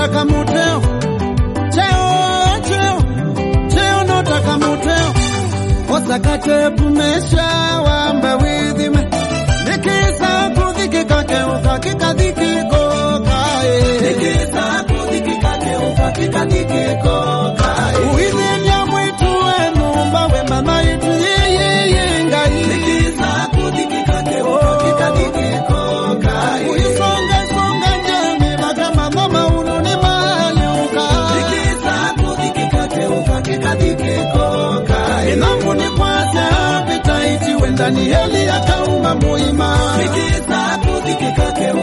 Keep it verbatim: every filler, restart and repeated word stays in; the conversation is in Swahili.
notaka muteo cheo cheo cheo notaka muteo osakate pumesha wamba withime nikisa kudhikika keuka kikadhikiko kae nikisa kudhikika keuka kikadhikiko kae uidhinya mwitu wenu mbawe mama yetu yeye ngai nikisa kudhikika keuka kikadhikiko kae uisonga songa njemi bakama mama ununi maliuka nikisa kudhikika keuka kikadhikiko kae inangu ni kwasa vita iti wendani heli akauma muima nikisa kudhikika keuka